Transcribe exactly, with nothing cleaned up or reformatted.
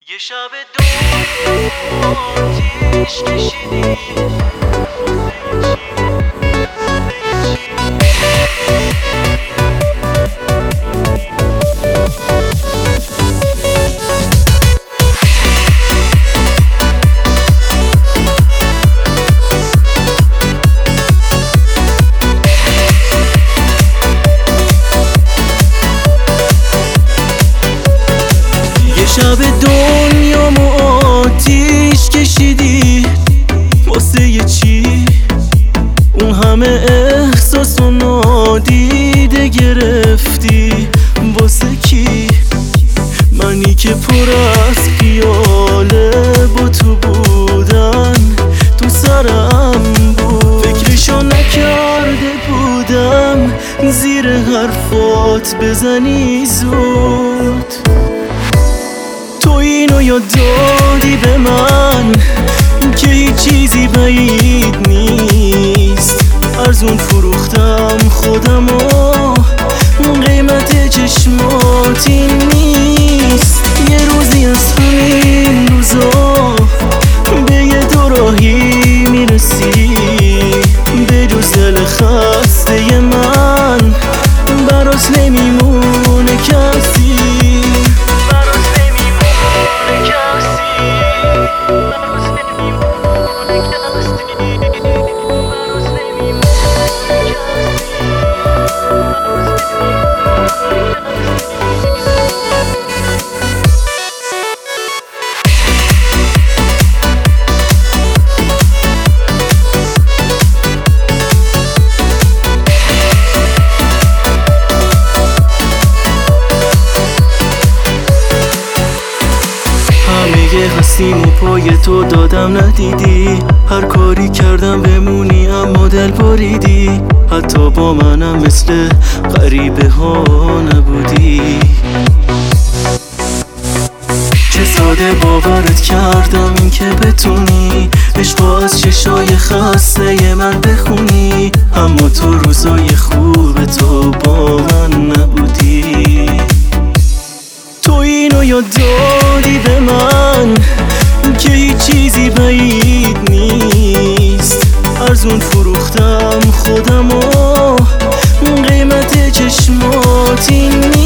یه شب دو آتیش کشیدی شب دنیامو آتیش کشیدی واسه یه چی؟ اون همه احساس و نادیده گرفتی واسه کی؟ منی که پر از خیاله با تو بودن تو سرم بود، فکرشو نکرده بودم زیر حرفات بزنی زود. تو اینو یاد دادی به من که هیچ چیزی بعید نیست، ارزون فروختم خودمو، قیمت چشمات این نیست. یه روزی از همین روزا به یه دوراهی میرسی، به جز دل خسته من براس نمیمونه کسی. هستیم و پای تو دادم ندیدی، هر کاری کردم بمونی اما دل بریدی، حتی با منم مثل غریبه ها نبودی. چه ساده باورت کردم این که بتونی عشقو از چشای خسته من بخونی، اما تو روزای خوب تو با من نبودی. تو اینو یاد دادی به من که هیچ چیزی بعید نیست، ارزون فروختم خودمو، قیمت چشمات این نیست.